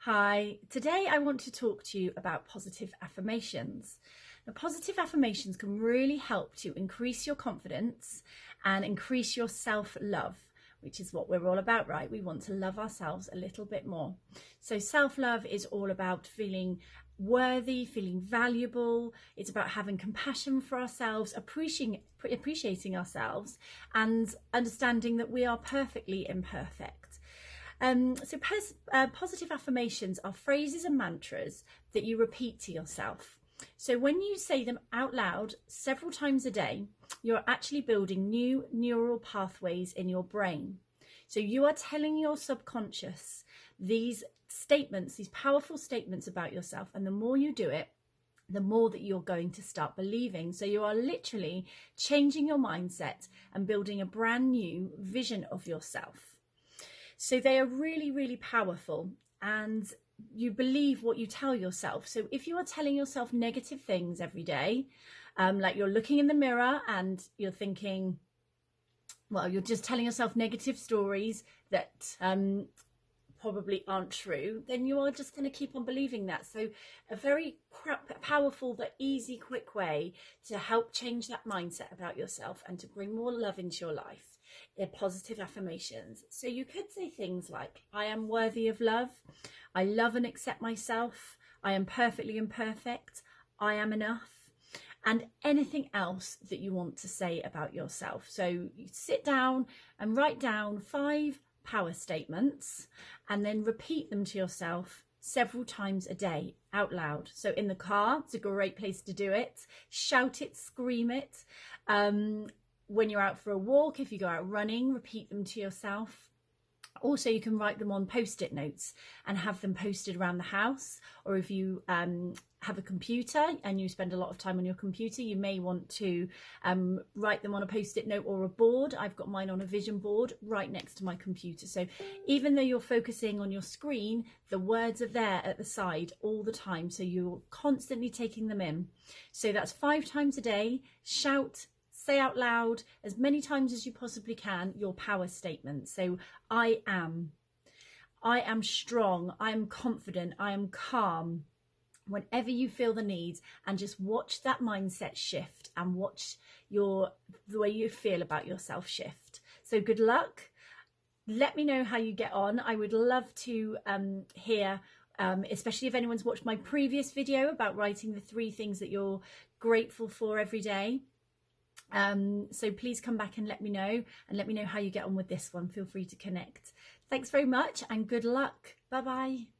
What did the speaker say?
Hi, today I want to talk to you about positive affirmations. Now, positive affirmations can really help to increase your confidence and increase your self-love, which is what we're all about, right? We want to love ourselves a little bit more. So self-love is all about feeling worthy, feeling valuable. It's about having compassion for ourselves, appreciating ourselves, and understanding that we are perfectly imperfect. Positive affirmations are phrases and mantras that you repeat to yourself. So when you say them out loud several times a day, you're actually building new neural pathways in your brain. So you are telling your subconscious these statements, these powerful statements about yourself, and the more you do it, the more that you're going to start believing. So you are literally changing your mindset and building a brand new vision of yourself. So they are really, really powerful, and you believe what you tell yourself. So if you are telling yourself negative things every day, like you're looking in the mirror and you're thinking, well, you're just telling yourself negative stories that probably aren't true, then you are just going to keep on believing that. So a very powerful but easy, quick way to help change that mindset about yourself and to bring more love into your life are positive affirmations. So you could say things like, I am worthy of love, I love and accept myself, I am perfectly imperfect, I am enough, and anything else that you want to say about yourself. So you sit down and write down 5 power statements and then repeat them to yourself several times a day out loud. So in the car, it's a great place to do it. Shout it, scream it. When you're out for a walk, if you go out running, repeat them to yourself. Also, you can write them on post-it notes and have them posted around the house. Or if you have a computer and you spend a lot of time on your computer, you may want to write them on a post-it note or a board. I've got mine on a vision board right next to my computer. So even though you're focusing on your screen, the words are there at the side all the time. So you're constantly taking them in. So that's 5 times a day. Shout, say out loud as many times as you possibly can your power statement. So I am strong, I am confident, I am calm. Whenever you feel the need, and just watch that mindset shift and watch the way you feel about yourself shift. So good luck. Let me know how you get on. I would love to hear, especially if anyone's watched my previous video about writing the 3 things that you're grateful for every day. So please come back and let me know how you get on with this one. Feel free to connect. Thanks very much and good luck. Bye bye.